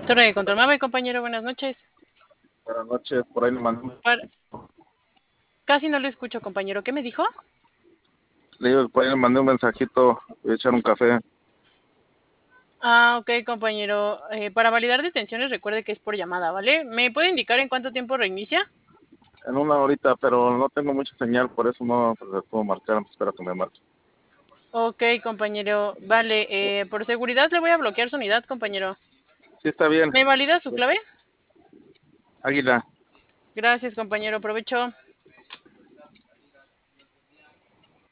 Torre de control. Mame, compañero, buenas noches. Buenas noches, por ahí le mandé un Par- Casi no lo escucho, compañero. ¿Qué me dijo? le digo, por ahí le mandé un mensajito, voy a echar un café Ah, ok, compañero. Para validar detenciones, recuerde que es por llamada, ¿vale? ¿Me puede indicar en cuánto tiempo reinicia? en una horita, pero no tengo mucha señal, por eso no pues, le puedo marcar, espero que me marque. Ok, compañero. Vale, por seguridad le voy a bloquear su unidad, compañero. Sí, está bien. ¿Me valida su clave? Águila. Gracias, compañero. Aprovecho.